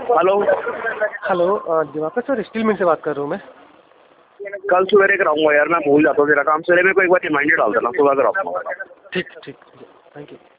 Hello. Hello Diwakar sir, steel mill से बात कर रहा हूँ मैं। कल सवेरे कराऊंगा यार, मैं भूल जाता हूँ तेरा काम। सवेरे मेरे को एक बार रिमाइंडर डाल देना, सुबह कराऊंगा। ठीक ठीक, थैंक यू।